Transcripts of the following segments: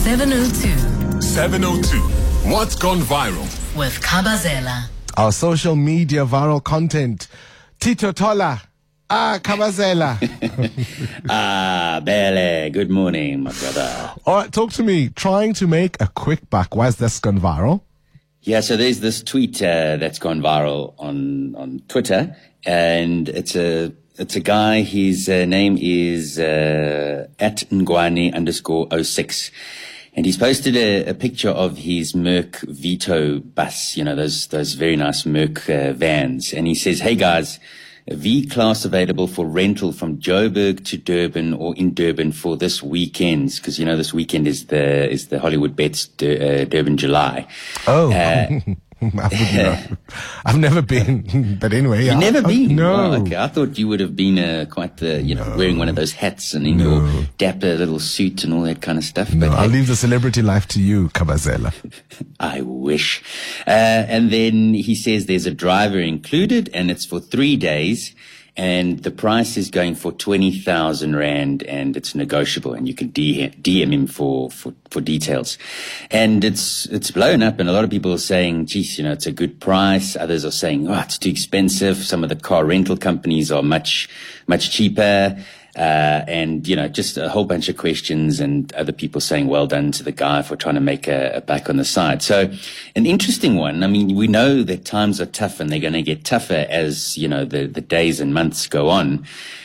702. 702. What's gone viral? With Kabazela. Our social media viral content. Tito Tola. Kabazela. Bele. Good morning, my brother. All right, talk to me. Trying to make a quick buck. Why is this gone viral? Yeah, so there's this tweet that's gone viral on Twitter, and it's a guy. His name is at Ngwane_06. And he's posted a picture of his Merc Vito bus, you know, those very nice Merc vans. And he says, "Hey guys, a V-Class available for rental from Joburg to Durban or in Durban for this weekend." Because, you know, this weekend is the Hollywood Bets Durban July. Oh, I've never been, but anyway. You've never been? No. Oh, okay. I thought you would have been quite the, wearing one of those hats and in your dapper little suit and all that kind of stuff. No, but I'll leave the celebrity life to you, Kabazela. I wish. And then he says there's a driver included and it's for 3 days. And the price is going for 20,000 Rand and it's negotiable and you can DM him for details. And it's blown up and a lot of people are saying, geez, it's a good price. Others are saying, oh, it's too expensive. Some of the car rental companies are much, much cheaper. And, just a whole bunch of questions and other people saying well done to the guy for trying to make a buck on the side. So an interesting one. I mean, we know that times are tough and they're going to get tougher as, the days and months go on.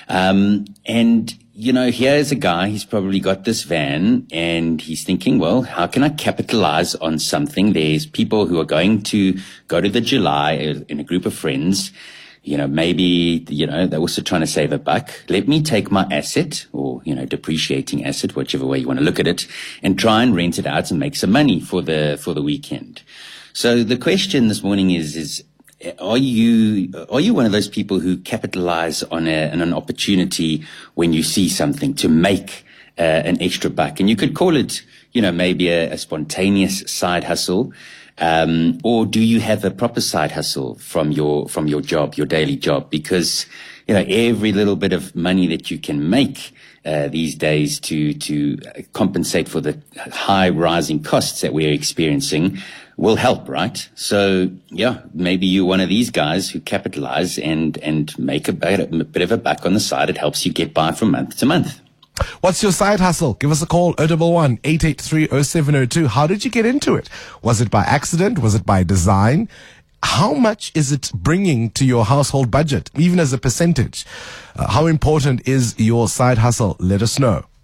Here's a guy, he's probably got this van and he's thinking, well, how can I capitalize on something? There's people who are going to go to the July in a group of friends. Maybe, they're also trying to save a buck. Let me take my asset or, depreciating asset, whichever way you want to look at it, and try and rent it out and make some money for the weekend. So the question this morning is are you one of those people who capitalize on an opportunity when you see something to make an extra buck? And you could call it, maybe a spontaneous side hustle. Or do you have a proper side hustle from your job, your daily job? Because, every little bit of money that you can make, these days to compensate for the high rising costs that we're experiencing will help, right? So, yeah, maybe you're one of these guys who capitalize and make a bit of a buck on the side. It helps you get by from month to month. What's your side hustle? Give us a call, 011-883-0702. How did you get into it? Was it by accident? Was it by design? How much is it bringing to your household budget, even as a percentage? How important is your side hustle? Let us know.